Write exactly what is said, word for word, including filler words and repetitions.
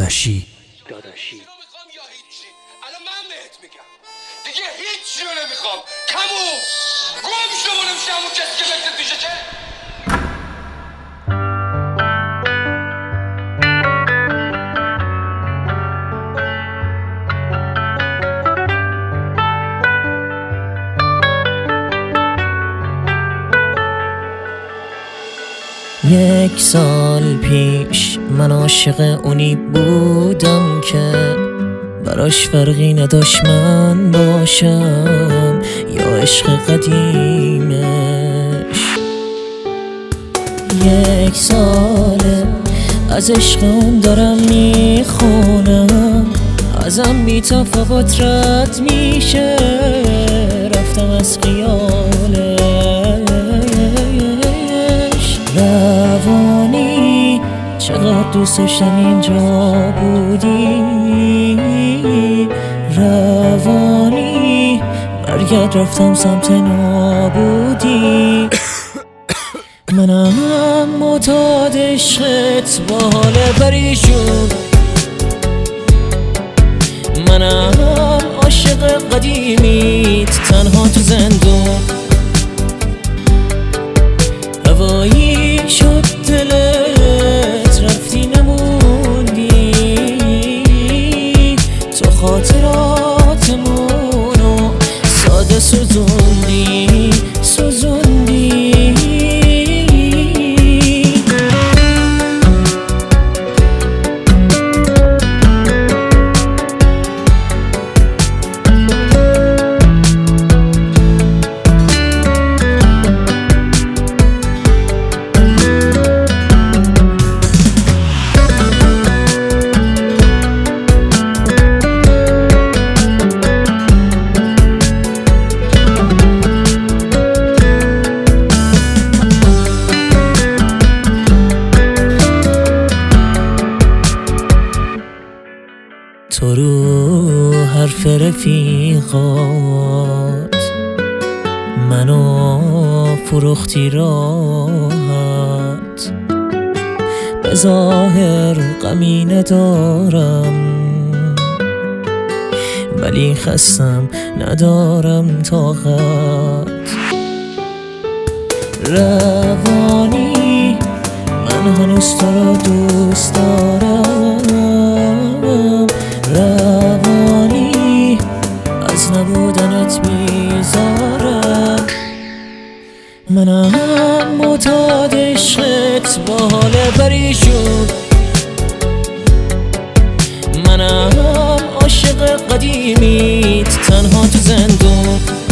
داداشی داداشی میخوام یا هیچی. الان من بهت میگم دیگه هیچی رو نمیخوام. تموم گم شو و نمیشه همون کسی که فکرت میشه چه؟ یک سال پیش من عاشق اونی بودم که براش فرقی نداشت من باشم یا عشق قدیمش. یک ساله از عشق اون دارم میخونم، ازم بی تفاوت رد میشه، رفتم از خیالش. روانی چقدر دوست داشتم اینجا بودی، روانی برگرد رفتم سمت نابودی. منم معتاد عشقت با حال پریشون، منم عاشق قدیمیت تنها تو زندون. هوایی شد دلت رفتی نموندی، تو خاطراتمونو ساده سوزوندی سوزوندی. تو رو حرف رفیقات منو فروختی راحت، به ظاهر غمی ندارم ولی خستم ندارم طاقت. روانی من هنوز تو رو دوست دارم، روانی از نبودنت بیزارم. منم معتاد عشقت با حال پریشون، منم عاشق قدیمیت تنها تو زندون.